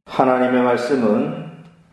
하나님의 말씀은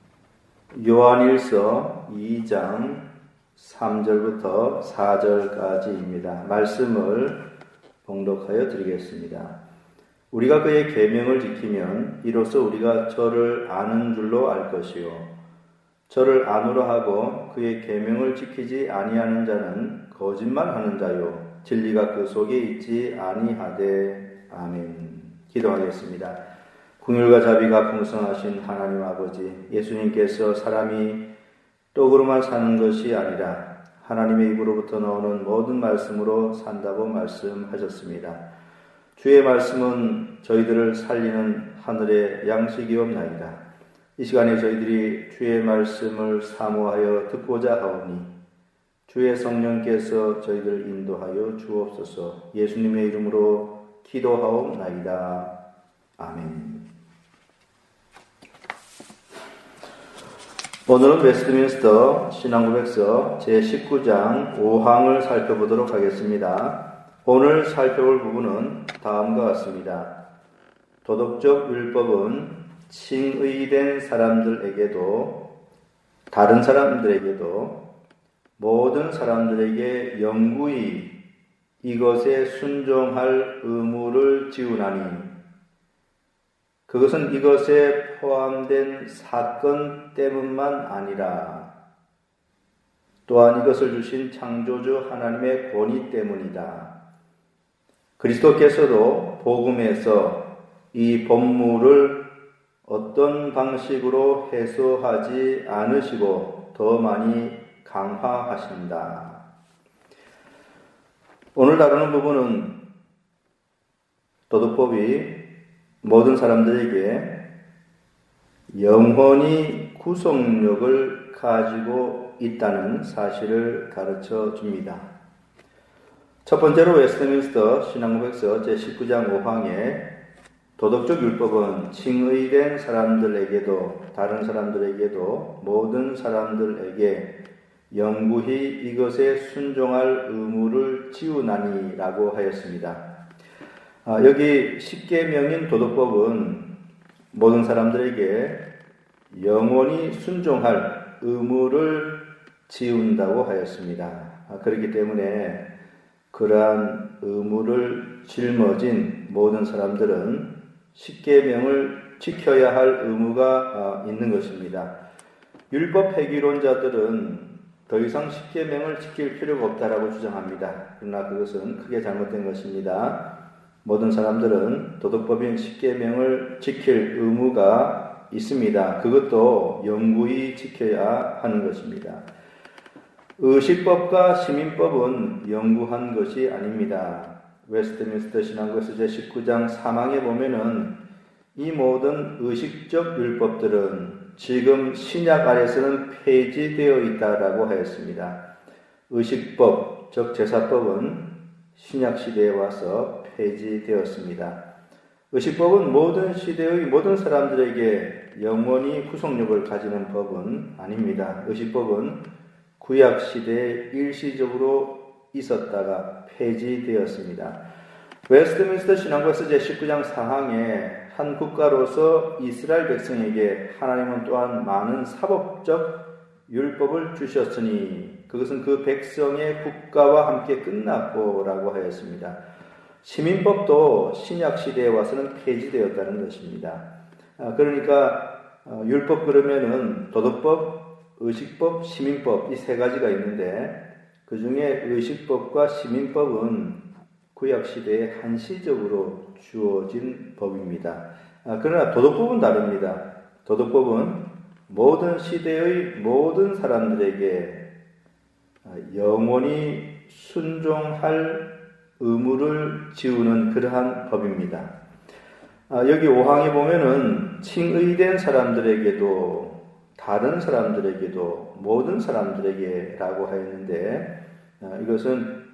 요한일서 2장 3절부터 4절까지입니다. 말씀을 봉독하여 드리겠습니다. 우리가 그의 계명을 지키면 이로써 우리가 저를 아는 줄로 알 것이요 저를 아노라 하고 그의 계명을 지키지 아니하는 자는 거짓말하는 자요 진리가 그 속에 있지 아니하되. 아멘. 기도하겠습니다. 긍휼과 자비가 풍성하신 하나님 아버지, 예수님께서 사람이 떡으로만 사는 것이 아니라 하나님의 입으로부터 나오는 모든 말씀으로 산다고 말씀하셨습니다. 주의 말씀은 저희들을 살리는 하늘의 양식이옵나이다. 이 시간에 저희들이 주의 말씀을 사모하여 듣고자 하오니 주의 성령께서 저희들을 인도하여 주옵소서. 예수님의 이름으로 기도하옵나이다. 아멘. 오늘은 웨스트민스터 신앙고백서 제19장 5항을 살펴보도록 하겠습니다. 오늘 살펴볼 부분은 다음과 같습니다. 도덕적 율법은 칭의된 사람들에게도 다른 사람들에게도 모든 사람들에게 영구히 이것에 순종할 의무를 지우나니 그것은 이것에 포함된 사건 때문만 아니라 또한 이것을 주신 창조주 하나님의 권위 때문이다. 그리스도께서도 복음에서 이 본물을 어떤 방식으로 해소하지 않으시고 더 많이 강화하신다. 오늘 다루는 부분은 도덕법이 모든 사람들에게 영원히 구속력을 가지고 있다는 사실을 가르쳐 줍니다. 첫 번째로 웨스트민스터 신앙고백서 제19장 5항에 도덕적 율법은 칭의된 사람들에게도 다른 사람들에게도 모든 사람들에게 영구히 이것에 순종할 의무를 지우나니 라고 하였습니다. 여기 십계명인 도덕법은 모든 사람들에게 영원히 순종할 의무를 지운다고 하였습니다. 그렇기 때문에 그러한 의무를 짊어진 모든 사람들은 십계명을 지켜야 할 의무가 있는 것입니다. 율법 폐기론자들은 더 이상 십계명을 지킬 필요가 없다라고 주장합니다. 그러나 그것은 크게 잘못된 것입니다. 모든 사람들은 도덕법인 십계명을 지킬 의무가 있습니다. 그것도 영구히 지켜야 하는 것입니다. 의식법과 시민법은 영구한 것이 아닙니다. 웨스트민스터 신앙고백서 제19장 3항에 보면은 이 모든 의식적 율법들은 지금 신약 아래서는 폐지되어 있다라고 하였습니다. 의식법, 즉 제사법은 신약 시대에 와서 폐지되었습니다. 의식법은 모든 시대의 모든 사람들에게 영원히 구속력을 가지는 법은 아닙니다. 의식법은 구약 시대에 일시적으로 있었다가 폐지되었습니다. 웨스트민스터 신앙고백서 제19장 4항에 한 국가로서 이스라엘 백성에게 하나님은 또한 많은 사법적 율법을 주셨으니 그것은 그 백성의 국가와 함께 끝났고 라고 하였습니다. 시민법도 신약 시대에 와서는 폐지되었다는 것입니다. 그러니까 율법 그러면은 도덕법, 의식법, 시민법 이 세 가지가 있는데 그 중에 의식법과 시민법은 구약 시대에 한시적으로 주어진 법입니다. 그러나 도덕법은 다릅니다. 도덕법은 모든 시대의 모든 사람들에게 영원히 순종할 의무를 지우는 그러한 법입니다. 여기 5항에 보면은 칭의된 사람들에게도 다른 사람들에게도 모든 사람들에게라고 하였는데 이것은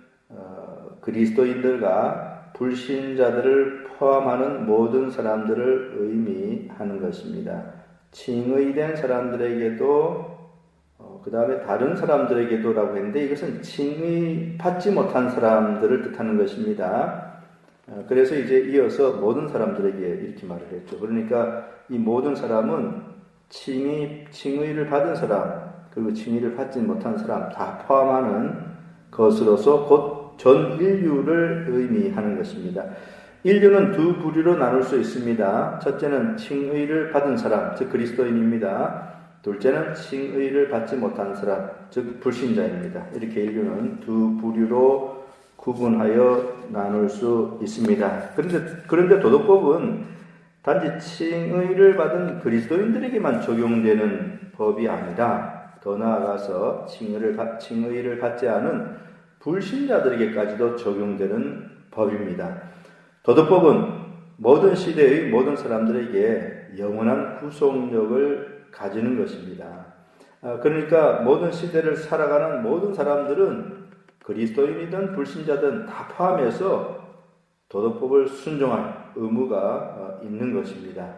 그리스도인들과 불신자들을 포함하는 모든 사람들을 의미하는 것입니다. 칭의된 사람들에게도 그 다음에 다른 사람들에게도라고 했는데 이것은 칭의 받지 못한 사람들을 뜻하는 것입니다. 그래서 이제 이어서 모든 사람들에게 이렇게 말을 했죠. 그러니까 이 모든 사람은 칭의를 받은 사람, 그리고 칭의를 받지 못한 사람 다 포함하는 것으로서 곧 전 인류를 의미하는 것입니다. 인류는 두 부류로 나눌 수 있습니다. 첫째는 칭의를 받은 사람, 즉 그리스도인입니다. 둘째는 칭의를 받지 못한 사람, 즉 불신자입니다. 이렇게 인류는 두 부류로 구분하여 나눌 수 있습니다. 그런데 도덕법은 단지 칭의를 받은 그리스도인들에게만 적용되는 법이 아니라 더 나아가서 칭의를 받지 않은 불신자들에게까지도 적용되는 법입니다. 도덕법은 모든 시대의 모든 사람들에게 영원한 구속력을 가지는 것입니다. 그러니까 모든 시대를 살아가는 모든 사람들은 그리스도인이든 불신자든 다 포함해서 도덕법을 순종할 의무가 있는 것입니다.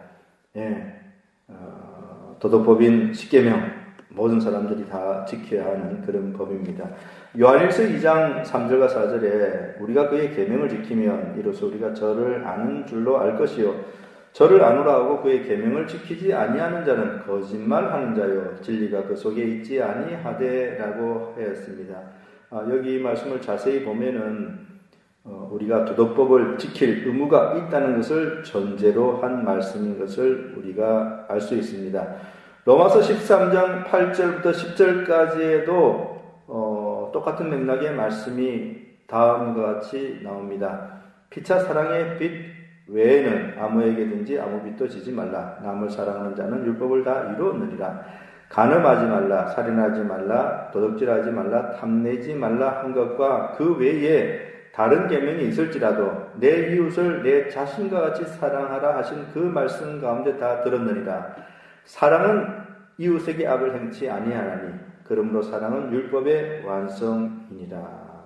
도덕법인 십계명 모든 사람들이 다 지켜야 하는 그런 법입니다. 요한일서 2장 3절과 4절에 우리가 그의 계명을 지키면 이로써 우리가 저를 아는 줄로 알 것이요 저를 아노라 하고 그의 계명을 지키지 아니하는 자는 거짓말하는 자요 진리가 그 속에 있지 아니하되라고 하였습니다. 여기 이 말씀을 자세히 보면은 우리가 도덕법을 지킬 의무가 있다는 것을 전제로 한 말씀인 것을 우리가 알 수 있습니다. 로마서 13장 8절부터 10절까지에도 똑같은 맥락의 말씀이 다음과 같이 나옵니다. 피차 사랑의 빛 외에는 아무에게든지 아무 빚도 지지 말라. 남을 사랑하는 자는 율법을 다 이루었느니라. 간음하지 말라. 살인하지 말라. 도둑질하지 말라. 탐내지 말라 한 것과 그 외에 다른 계명이 있을지라도 내 이웃을 내 자신과 같이 사랑하라 하신 그 말씀 가운데 다 들었느니라. 사랑은 이웃에게 악을 행치 아니하나니 그러므로 사랑은 율법의 완성이니라.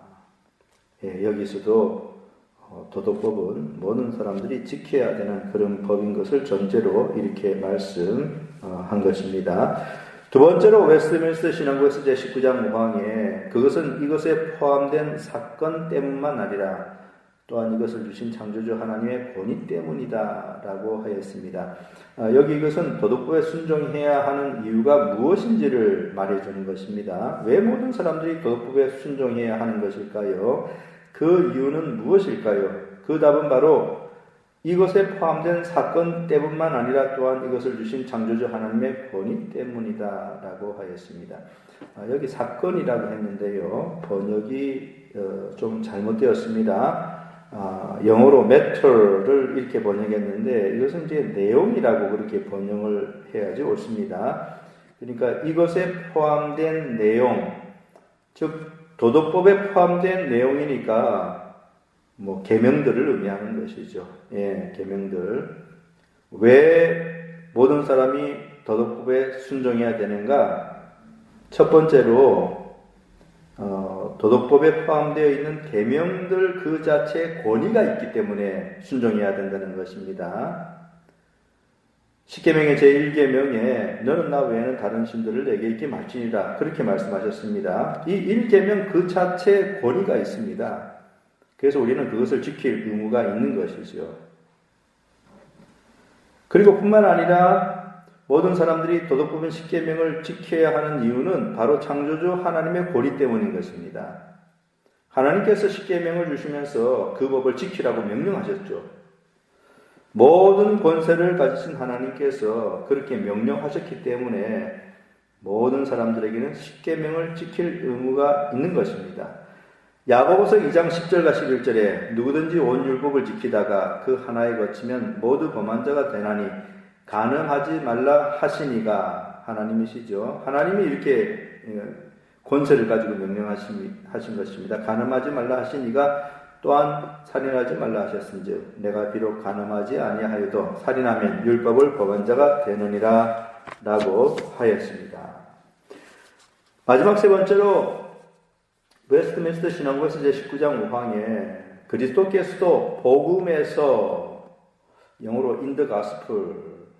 여기서도 도덕법은 모든 사람들이 지켜야 되는 그런 법인 것을 전제로 이렇게 말씀한 것입니다. 두 번째로 웨스트민스터 신앙국에서 제19장 5항에 그것은 이것에 포함된 사건 때문만 아니라 또한 이것을 주신 창조주 하나님의 권위 때문이다 라고 하였습니다. 여기 이것은 도덕법에 순종해야 하는 이유가 무엇인지를 말해주는 것입니다. 왜 모든 사람들이 도덕법에 순종해야 하는 것일까요? 그 이유는 무엇일까요? 그 답은 바로 이것에 포함된 사건 때문만 아니라 또한 이것을 주신 창조주 하나님의 권위 때문이다 라고 하였습니다. 여기 사건이라고 했는데요. 번역이 좀 잘못되었습니다. 영어로 matter를 이렇게 번역했는데 이것은 이제 내용이라고 그렇게 번역을 해야지 옳습니다. 그러니까 이것에 포함된 내용, 즉 도덕법에 포함된 내용이니까 계명들을 의미하는 것이죠. 계명들. 왜 모든 사람이 도덕법에 순종해야 되는가? 첫 번째로 도덕법에 포함되어 있는 계명들 그 자체에 권위가 있기 때문에 순종해야 된다는 것입니다. 십계명의 제1계명에 너는 나 외에는 다른 신들을 내게 있게 말지니라 그렇게 말씀하셨습니다. 이 1계명 그 자체에 권위가 있습니다. 그래서 우리는 그것을 지킬 의무가 있는 것이죠. 그리고 뿐만 아니라 모든 사람들이 도덕법인 십계명을 지켜야 하는 이유는 바로 창조주 하나님의 권위 때문인 것입니다. 하나님께서 십계명을 주시면서 그 법을 지키라고 명령하셨죠. 모든 권세를 가지신 하나님께서 그렇게 명령하셨기 때문에 모든 사람들에게는 십계명을 지킬 의무가 있는 것입니다. 야고보서 2장 10절과 11절에 누구든지 온 율법을 지키다가 그 하나에 거치면 모두 범한 자가 되나니 간음하지 말라 하시니가 하나님이시죠. 하나님이 이렇게 권세를 가지고 명령하신 것입니다. 간음하지 말라 하시니가 또한 살인하지 말라 하셨은즉 내가 비록 간음하지 아니하여도 살인하면 율법을 범한 자가 되느니라 라고 하였습니다. 마지막 세 번째로 웨스트민스터 신앙국에서 제19장 5항에 그리스도께서도 복음에서 영어로 in the gospel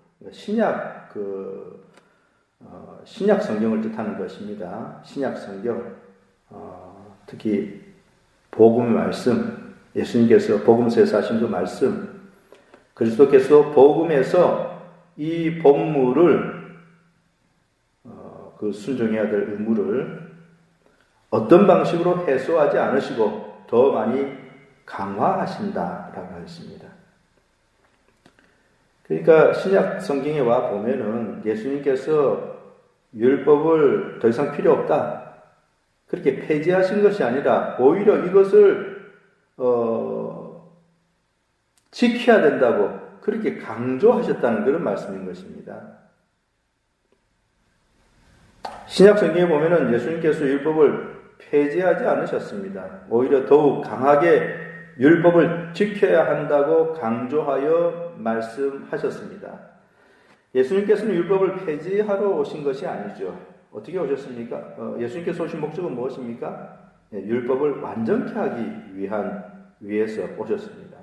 신약 성경을 뜻하는 것입니다. 신약 성경 특히 복음의 말씀 예수님께서 복음서에서 하신 그 말씀, 그리스도께서 복음에서 이 법물을 그 순종해야 될 의무를 어떤 방식으로 해소하지 않으시고 더 많이 강화하신다라고 했습니다. 그러니까 신약 성경에 와 보면은 예수님께서 율법을 더 이상 필요 없다, 그렇게 폐지하신 것이 아니라 오히려 이것을 지켜야 된다고 그렇게 강조하셨다는 그런 말씀인 것입니다. 신약 성경에 보면은 예수님께서 율법을 폐지하지 않으셨습니다. 오히려 더욱 강하게 율법을 지켜야 한다고 강조하여 말씀하셨습니다. 예수님께서는 율법을 폐지하러 오신 것이 아니죠. 어떻게 오셨습니까? 예수님께서 오신 목적은 무엇입니까? 율법을 완전케 하기 위해서 오셨습니다.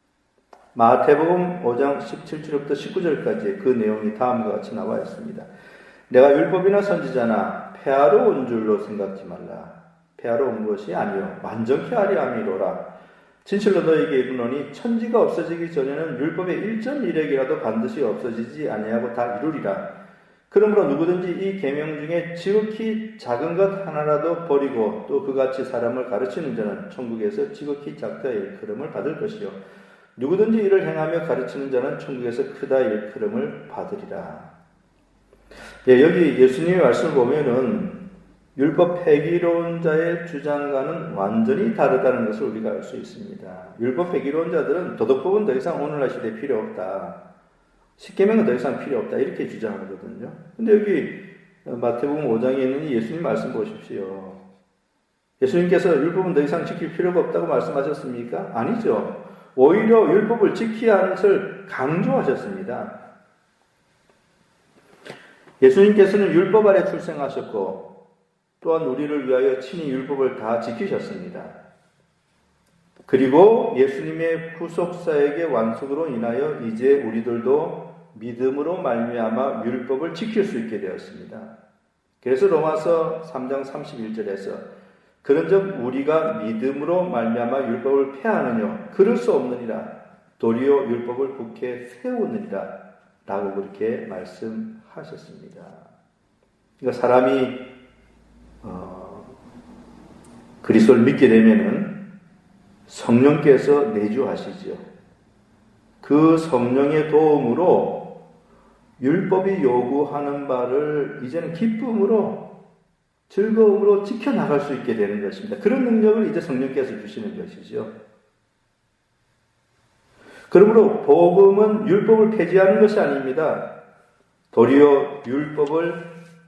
마태복음 5장 17절부터 19절까지 그 내용이 다음과 같이 나와 있습니다. 내가 율법이나 선지자나 폐하러 온 줄로 생각지 말라. 폐하러 온 것이 아니요 완전케 하려 함이로라. 진실로 너에게 이르노니 천지가 없어지기 전에는 율법의 1.1획이라도 반드시 없어지지 아니하고 다 이루리라. 그러므로 누구든지 이 계명 중에 지극히 작은 것 하나라도 버리고 또 그같이 사람을 가르치는 자는 천국에서 지극히 작다 일컬음을 받을 것이요 누구든지 이를 행하며 가르치는 자는 천국에서 크다 일컬음을 받으리라. 예, 여기 예수님의 말씀을 보면은 율법 폐기론자의 주장과는 완전히 다르다는 것을 우리가 알 수 있습니다. 율법 폐기론자들은 도덕법은 더 이상 오늘날 시대에 필요 없다, 십계명은 더 이상 필요 없다, 이렇게 주장하거든요. 근데 여기 마태복음 5장에 있는 이 예수님 말씀 보십시오. 예수님께서 율법은 더 이상 지킬 필요가 없다고 말씀하셨습니까? 아니죠. 오히려 율법을 지켜야 하는 것을 강조하셨습니다. 예수님께서는 율법 아래 출생하셨고 또한 우리를 위하여 친히 율법을 다 지키셨습니다. 그리고 예수님의 구속사역의 완성으로 인하여 이제 우리들도 믿음으로 말미암아 율법을 지킬 수 있게 되었습니다. 그래서 로마서 3장 31절에서 그런즉 우리가 믿음으로 말미암아 율법을 폐하느냐 그럴 수 없느니라 도리어 율법을 굳게 세우느니라 라고 그렇게 말씀하셨습니다. 그러니까 사람이 그리스도를 믿게 되면은 성령께서 내주하시죠. 그 성령의 도움으로 율법이 요구하는 바를 이제는 기쁨으로 즐거움으로 지켜나갈 수 있게 되는 것입니다. 그런 능력을 이제 성령께서 주시는 것이죠. 그러므로 복음은 율법을 폐지하는 것이 아닙니다. 도리어 율법을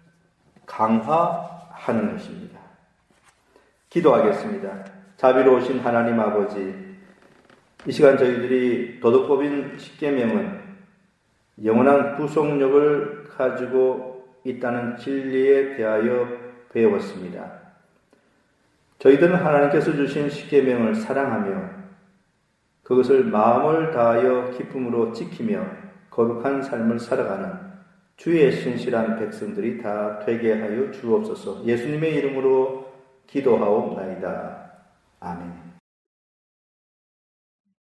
강화하는 것입니다. 기도하겠습니다. 자비로우신 하나님 아버지, 이 시간 저희들이 도덕법인 십계명은 영원한 구속력을 가지고 있다는 진리에 대하여 배웠습니다. 저희들은 하나님께서 주신 십계명을 사랑하며 그것을 마음을 다하여 기쁨으로 지키며 거룩한 삶을 살아가는 주의 신실한 백성들이 다 되게 하여 주옵소서. 예수님의 이름으로 기도하옵나이다. 아멘.